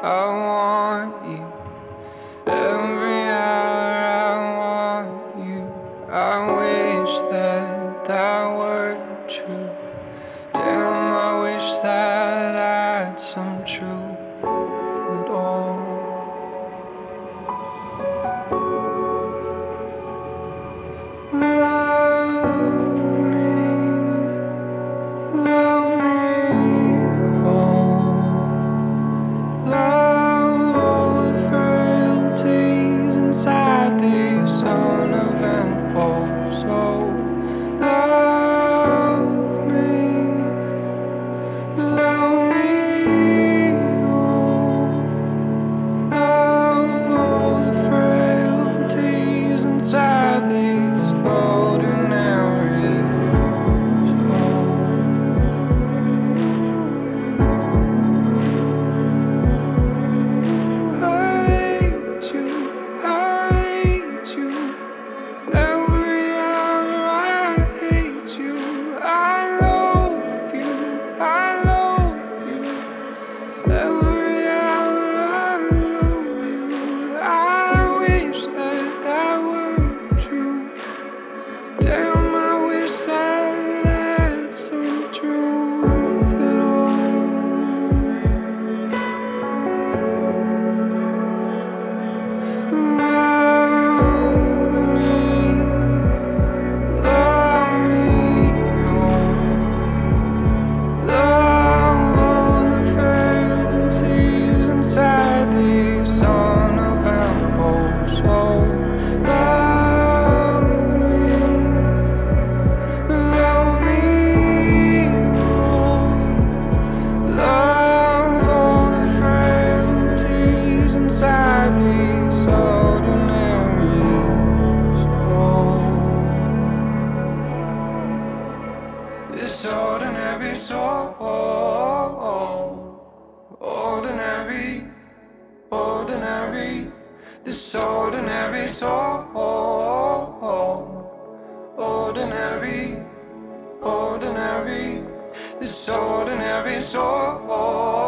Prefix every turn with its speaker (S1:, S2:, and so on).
S1: I want you. Every hour I want you. I wish that that were true. Damn, I wish that I had some truth at all. Love me, love me whole. Love all the frailties inside this uneventful soul. Love me whole. Love all the frailties inside this ordinary soul. I hate you, I hate you. Every hour I hate you. I loathe you, I loathe you. Every hour I know you. I wish that that were true. Damn, I wish that I had some truth at all. Love me whole. Love all the frailties inside this uneventful soul. Love me whole. Love all the frailties inside this ordinary soul. This ordinary soul, ordinary, ordinary. This ordinary soul, ordinary, ordinary. This ordinary soul.